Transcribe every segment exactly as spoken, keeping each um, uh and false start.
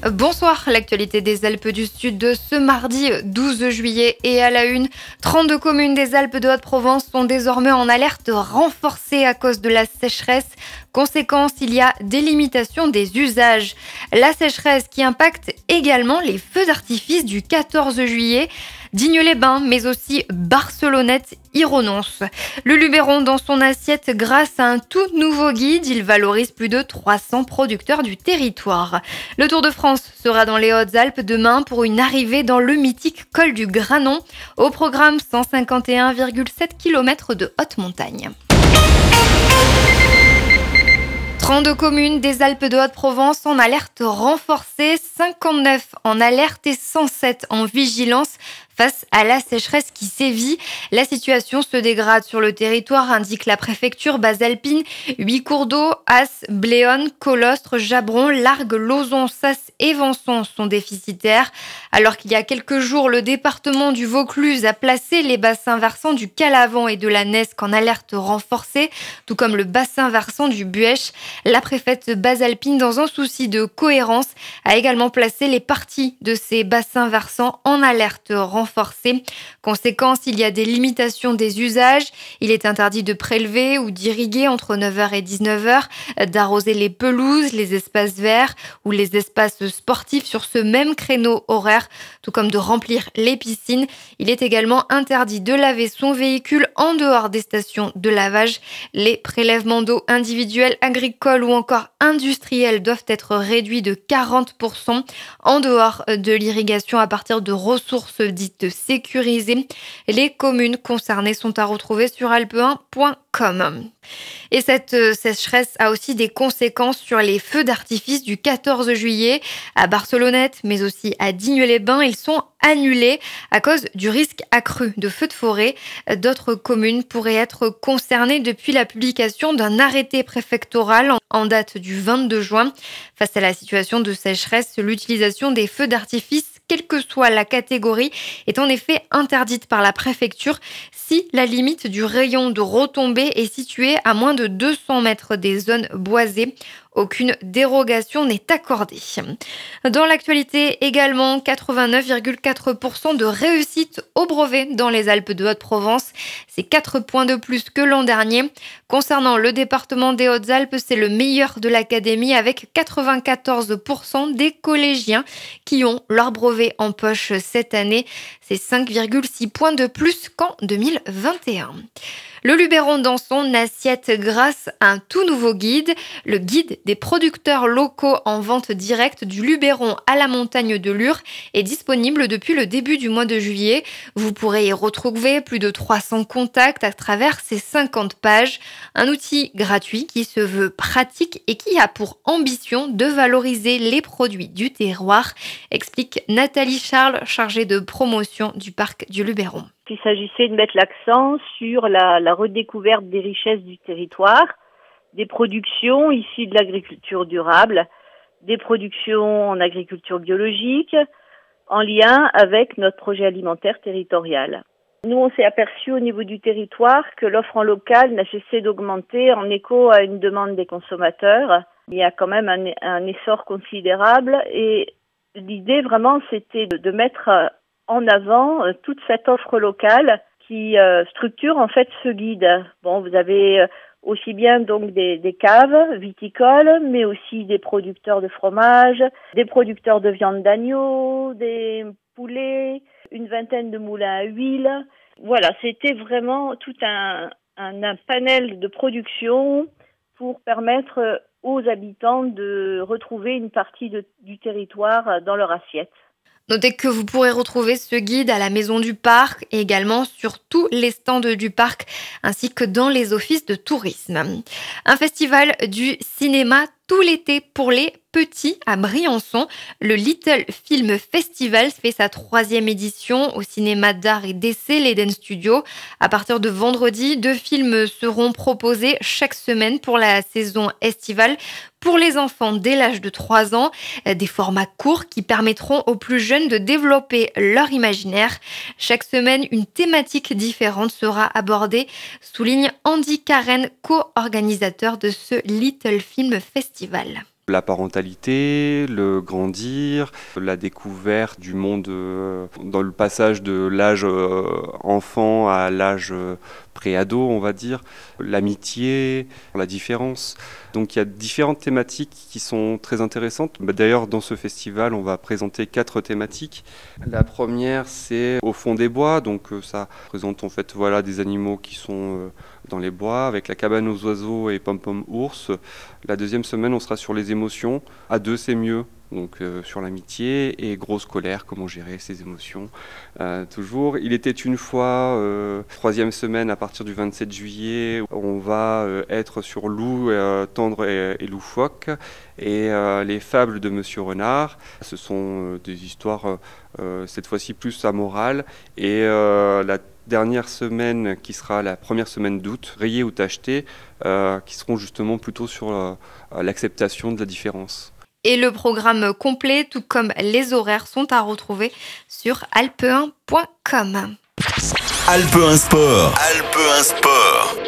Bonsoir, l'actualité des Alpes du Sud de ce mardi douze juillet et à la une. trente-deux communes des Alpes de Haute-Provence sont désormais en alerte renforcée à cause de la sécheresse. Conséquence, il y a des limitations des usages. La sécheresse qui impacte également les feux d'artifice du quatorze juillet. Digne-les-Bains, mais aussi Barcelonnette y renonce. Le Luberon dans son assiette grâce à un tout nouveau guide. Il valorise plus de trois cents producteurs du territoire. Le Tour de France sera dans les Hautes-Alpes demain pour une arrivée dans le mythique col du Granon. Au programme, cent cinquante et un virgule sept kilomètres de haute montagne. trente-deux communes des Alpes de Haute-Provence en alerte renforcée, cinquante-neuf en alerte et cent sept en vigilance face à la sécheresse qui sévit. La situation se dégrade sur le territoire, indique la préfecture basse-alpine. Huit cours d'eau, As, Bléone, Colostre, Jabron, Largue, Lauzon, Sasse et Venson sont déficitaires. Alors qu'il y a quelques jours, le département du Vaucluse a placé les bassins versants du Calavant et de la Nesque en alerte renforcée, tout comme le bassin versant du Buèche. La préfète basse-alpine, dans un souci de cohérence, a également placé les parties de ces bassins versants en alerte renforcée. Renforcée. Conséquence, il y a des limitations des usages. Il est interdit de prélever ou d'irriguer entre neuf heures et dix-neuf heures, d'arroser les pelouses, les espaces verts ou les espaces sportifs sur ce même créneau horaire, tout comme de remplir les piscines. Il est également interdit de laver son véhicule en dehors des stations de lavage. Les prélèvements d'eau individuels, agricoles ou encore industriels doivent être réduits de quarante pour cent en dehors de l'irrigation à partir de ressources dites sécurisées. Les communes concernées sont à retrouver sur alpe un point com. Et cette sécheresse a aussi des conséquences sur les feux d'artifice du quatorze juillet à Barcelonnette, mais aussi à Digne-les-Bains. Ils sont annulés à cause du risque accru de feux de forêt. D'autres communes pourraient être concernées depuis la publication d'un arrêté préfectoral en date du vingt-deux juin. Face à la situation de sécheresse, l'utilisation des feux d'artifice, quelle que soit la catégorie, est en effet interdite par la préfecture si la limite du rayon de retombée est située à moins de deux cents mètres des zones boisées. Aucune dérogation n'est accordée. Dans l'actualité également, quatre-vingt-neuf virgule quatre pour cent de réussite au brevet dans les Alpes de Haute-Provence. C'est quatre points de plus que l'an dernier. Concernant le département des Hautes-Alpes, c'est le meilleur de l'académie avec quatre-vingt-quatorze pour cent des collégiens qui ont leur brevet en poche cette année. C'est cinq virgule six points de plus qu'en deux mille vingt et un. Le Luberon dans son assiette grâce à un tout nouveau guide, le guide des producteurs locaux en vente directe du Luberon à la montagne de Lure est disponible depuis le début du mois de juillet. Vous pourrez y retrouver plus de trois cents contacts à travers ces cinquante pages. Un outil gratuit qui se veut pratique et qui a pour ambition de valoriser les produits du terroir, explique Nathalie Charles, chargée de promotion du parc du Luberon. Il s'agissait de mettre l'accent sur la, la redécouverte des richesses du territoire, des productions issues de l'agriculture durable, des productions en agriculture biologique, en lien avec notre projet alimentaire territorial. Nous, on s'est aperçu au niveau du territoire que l'offre en local n'a cessé d'augmenter en écho à une demande des consommateurs. Il y a quand même un, un essor considérable et l'idée vraiment c'était de, de mettre en avant euh, toute cette offre locale qui euh, structure en fait ce guide. Bon, vous avez euh, aussi bien donc des, des caves viticoles, mais aussi des producteurs de fromage, des producteurs de viande d'agneau, des poulets, une vingtaine de moulins à huile. Voilà, c'était vraiment tout un, un, un panel de production pour permettre aux habitants de retrouver une partie de, du territoire dans leur assiette. Notez que vous pourrez retrouver ce guide à la Maison du Parc et également sur tous les stands du parc ainsi que dans les offices de tourisme. Un festival du cinéma tout l'été pour les petits à Briançon. Le Little Film Festival fait sa troisième édition au cinéma d'art et d'essai l'Eden Studio. À partir de vendredi, deux films seront proposés chaque semaine pour la saison estivale. Pour les enfants dès l'âge de trois ans, des formats courts qui permettront aux plus jeunes de développer leur imaginaire. Chaque semaine, une thématique différente sera abordée, souligne Andy Karen, co-organisateur de ce Little Film Festival. La parentalité, le grandir, la découverte du monde euh, dans le passage de l'âge euh, enfant à l'âge euh, pré-ado, on va dire, l'amitié, la différence. Donc il y a différentes thématiques qui sont très intéressantes. Bah, d'ailleurs, dans ce festival, on va présenter quatre thématiques. La première, c'est au fond des bois, donc euh, ça présente en fait voilà, des animaux qui sont euh, dans les bois, avec la cabane aux oiseaux et Pom-Pom Ours. La deuxième semaine, on sera sur les émotions. À deux, c'est mieux. Donc euh, sur l'amitié et grosse colère, comment gérer ses émotions. Euh, toujours, il était une fois, euh, troisième semaine à partir du vingt-sept juillet, on va euh, être sur Loup, euh, Tendre et, et Loufoque et euh, les fables de Monsieur Renard. Ce sont euh, des histoires, euh, cette fois-ci plus à morale. Et euh, la dernière semaine, qui sera la première semaine d'août, Rayé ou Tacheté, euh, qui seront justement plutôt sur euh, l'acceptation de la différence. Et le programme complet, tout comme les horaires, sont à retrouver sur alpe un point com. Alpe un Sport. Alpe un Sport.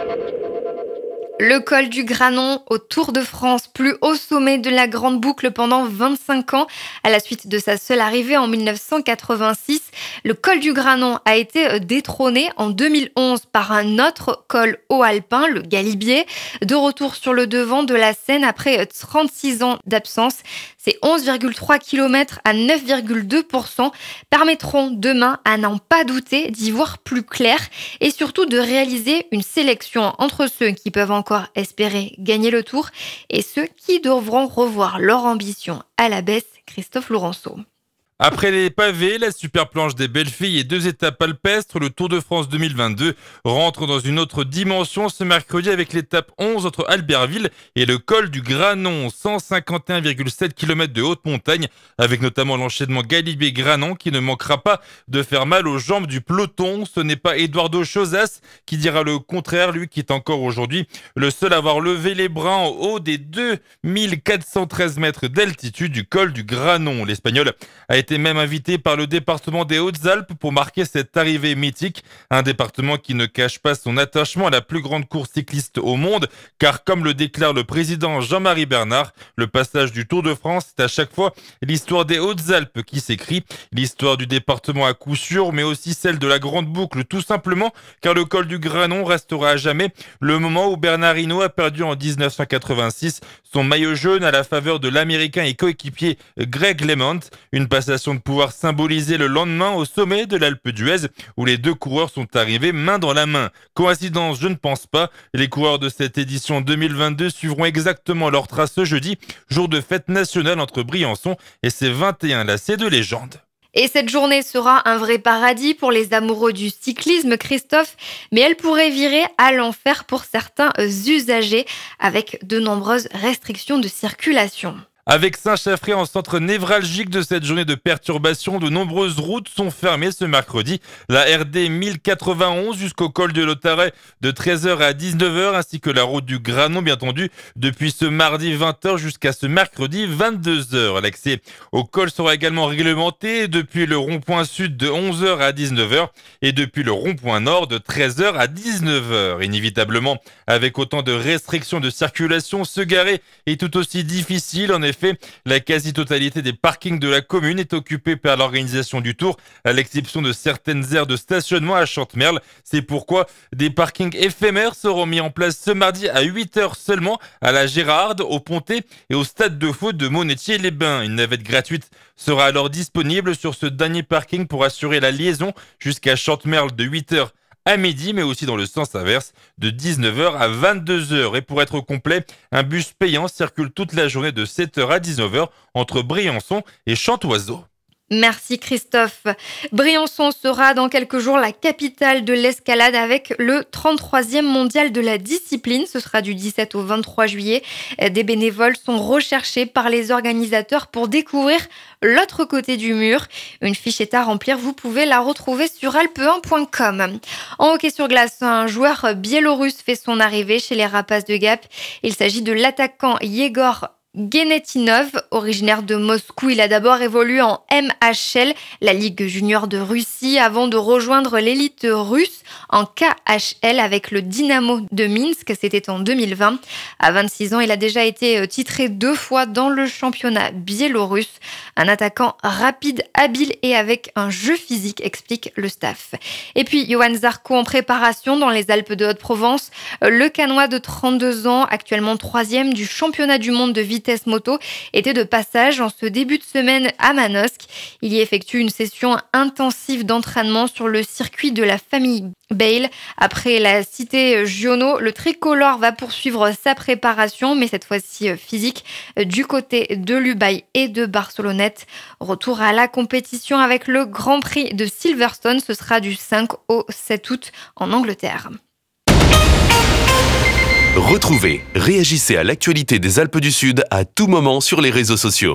Le col du Granon au Tour de France, plus haut sommet de la Grande Boucle pendant vingt-cinq ans. À la suite de sa seule arrivée en mille neuf cent quatre-vingt-six, le col du Granon a été détrôné en deux mille onze par un autre col haut alpin, le Galibier. De retour sur le devant de la scène après trente-six ans d'absence, ces onze virgule trois kilomètres à neuf virgule deux pour cent permettront demain, à n'en pas douter, d'y voir plus clair et surtout de réaliser une sélection entre ceux qui peuvent encore espérer gagner le tour et ceux qui devront revoir leur ambition à la baisse. Christophe Laurenceau. Après les pavés, la super planche des belles filles et deux étapes alpestres, le Tour de France deux mille vingt-deux rentre dans une autre dimension ce mercredi avec l'étape onze entre Albertville et le col du Granon, cent cinquante et un virgule sept kilomètres de haute montagne, avec notamment l'enchaînement Galibier-Granon qui ne manquera pas de faire mal aux jambes du peloton. Ce n'est pas Eduardo Chozas qui dira le contraire, lui qui est encore aujourd'hui le seul à avoir levé les bras en haut des deux mille quatre cent treize mètres d'altitude du col du Granon. L'Espagnol a été même invité par le département des Hautes-Alpes pour marquer cette arrivée mythique. Un département qui ne cache pas son attachement à la plus grande course cycliste au monde, car comme le déclare le président Jean-Marie Bernard, le passage du Tour de France est à chaque fois l'histoire des Hautes-Alpes qui s'écrit, l'histoire du département à coup sûr, mais aussi celle de la Grande Boucle, tout simplement car le col du Granon restera à jamais le moment où Bernard Hinault a perdu en dix-neuf cent quatre-vingt-six son maillot jaune à la faveur de l'Américain et coéquipier Greg LeMond, une passation de pouvoir symbolisée le lendemain au sommet de l'Alpe d'Huez où les deux coureurs sont arrivés main dans la main. Coïncidence, je ne pense pas. Les coureurs de cette édition deux mille vingt-deux suivront exactement leur trace ce jeudi, jour de fête nationale entre Briançon et ses vingt et un lacets de légende. Et cette journée sera un vrai paradis pour les amoureux du cyclisme, Christophe, mais elle pourrait virer à l'enfer pour certains usagers avec de nombreuses restrictions de circulation. Avec Saint-Chaffré en centre névralgique de cette journée de perturbation, de nombreuses routes sont fermées ce mercredi. La R D mille quatre-vingt-onze jusqu'au col de Lautaret de treize heures à dix-neuf heures, ainsi que la route du Granon, bien entendu, depuis ce mardi vingt heures jusqu'à ce mercredi vingt-deux heures. L'accès au col sera également réglementé depuis le rond-point sud de onze heures à dix-neuf heures et depuis le rond-point nord de treize heures à dix-neuf heures. Inévitablement, avec autant de restrictions de circulation, se garer est tout aussi difficile. En effet, effet, la quasi-totalité des parkings de la commune est occupée par l'organisation du Tour, à l'exception de certaines aires de stationnement à Chantemerle. C'est pourquoi des parkings éphémères seront mis en place ce mardi à huit heures seulement à la Gérarde, au Pontet et au stade de foot de Monétier-les-Bains. Une navette gratuite sera alors disponible sur ce dernier parking pour assurer la liaison jusqu'à Chantemerle de huit heures à midi, mais aussi dans le sens inverse de dix-neuf heures à vingt-deux heures. Et pour être complet, un bus payant circule toute la journée de sept heures à dix-neuf heures entre Briançon et Chantoiseau. Merci Christophe. Briançon sera dans quelques jours la capitale de l'escalade avec le trente-troisième mondial de la discipline. Ce sera du dix-sept au vingt-trois juillet. Des bénévoles sont recherchés par les organisateurs pour découvrir l'autre côté du mur. Une fiche est à remplir, vous pouvez la retrouver sur alpe un point com. En hockey sur glace, un joueur biélorusse fait son arrivée chez les Rapaces de Gap. Il s'agit de l'attaquant Yegor Genetinov, originaire de Moscou, il a d'abord évolué en M H L, la Ligue junior de Russie, avant de rejoindre l'élite russe en K H L avec le Dynamo de Minsk, c'était en deux mille vingt. À vingt-six ans, il a déjà été titré deux fois dans le championnat biélorusse. Un attaquant rapide, habile et avec un jeu physique, explique le staff. Et puis, Johan Zarco en préparation dans les Alpes de Haute-Provence. Le Canois de trente-deux ans, actuellement troisième du championnat du monde de vitesse moto, était de passage en ce début de semaine à Manosque. Il y effectue une session intensive d'entraînement sur le circuit de la famille Bale. Après la cité Giono, le tricolore va poursuivre sa préparation, mais cette fois-ci physique, du côté de l'Ubaye et de Barcelonnette. Retour à la compétition avec le Grand Prix de Silverstone. Ce sera du cinq au sept août en Angleterre. Retrouvez, réagissez à l'actualité des Alpes du Sud à tout moment sur les réseaux sociaux.